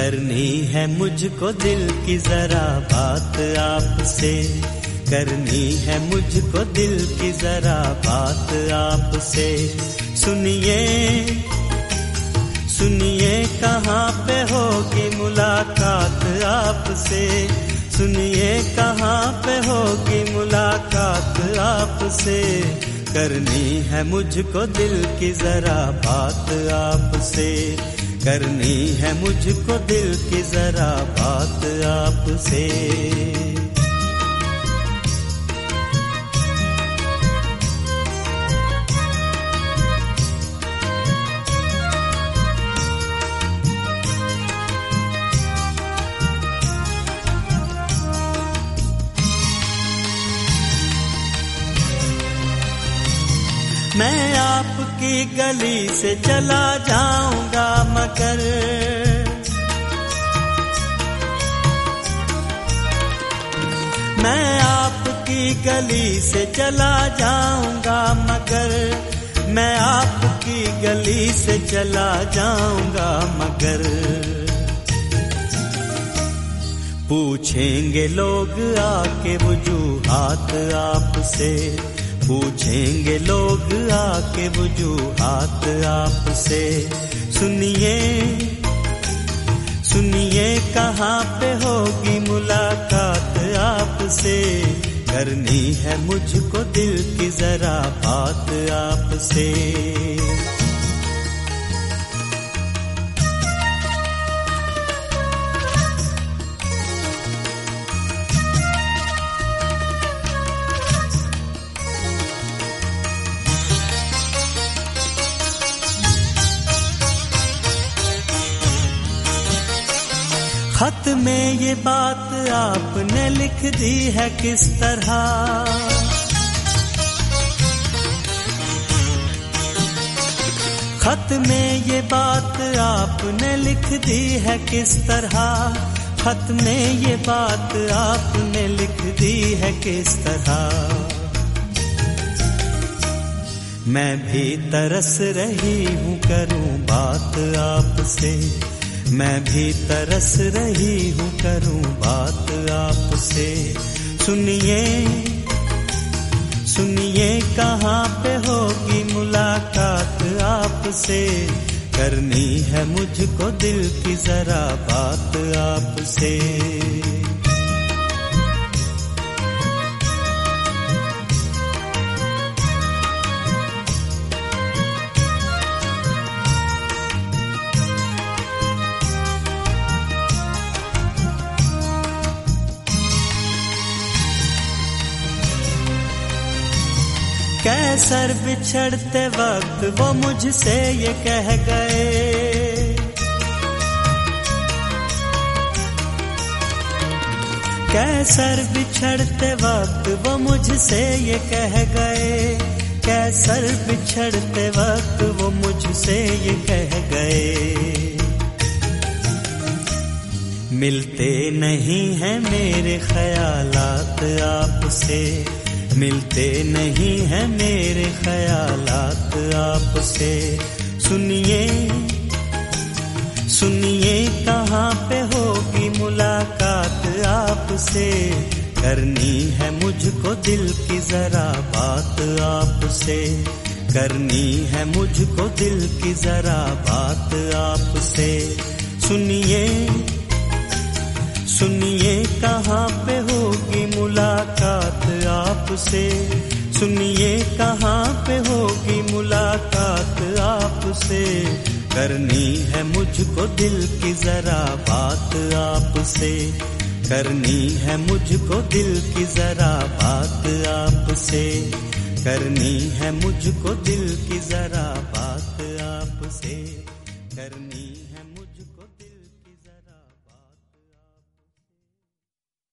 करनी है मुझको दिल की जरा बात आपसे, करनी है मुझको दिल की जरा बात आपसे। सुनिए सुनिए कहाँ पे होगी मुलाकात आपसे, सुनिए कहाँ पे होगी मुलाकात आपसे। करनी है मुझको दिल की जरा बात आपसे, करनी है मुझको दिल की जरा बात आपसे। मैं आपकी गली से चला जाऊंगा मगर, मैं आपकी गली से चला जाऊंगा मगर, मैं आपकी गली से चला जाऊंगा मगर। पूछेंगे लोग आके वजूहात आपसे, पूछेंगे लोग आके वजूहात आपसे। सुनिए सुनिए कहाँ पे होगी मुलाकात आपसे, करनी है मुझको दिल की जरा बात आपसे। खत में ये बात आपने लिख दी है किस तरह, खत में ये बात आपने लिख दी है किस तरह, खत में ये बात आपने लिख दी है किस तरह। मैं भी तरस रही हूँ करूँ बात आपसे, मैं भी तरस रही हूँ करूँ बात आपसे। सुनिए सुनिए कहाँ पे होगी मुलाकात आपसे, करनी है मुझको दिल की जरा बात आपसे। कैसर बिछड़ते वक्त वो मुझसे ये कह गए, कैसर बिछड़ते वक्त वो मुझसे ये कह गए, कैसर बिछड़ते वक्त वो मुझसे ये कह गए। मिलते नहीं हैं मेरे ख्यालात आपसे, मिलते नहीं हैं मेरे ख्यालात आपसे। सुनिए सुनिए कहाँ पे होगी मुलाकात आपसे, करनी है मुझको दिल की जरा बात आपसे, करनी है मुझको दिल की जरा बात आपसे। सुनिए सुनिए कहाँ पे होगी मुलाकात आपसे, सुनिए कहाँ पे होगी मुलाकात आपसे। करनी है मुझको दिल की जरा बात आपसे, करनी है मुझको दिल की जरा बात आपसे, करनी है मुझको दिल की जरा बात आपसे, करनी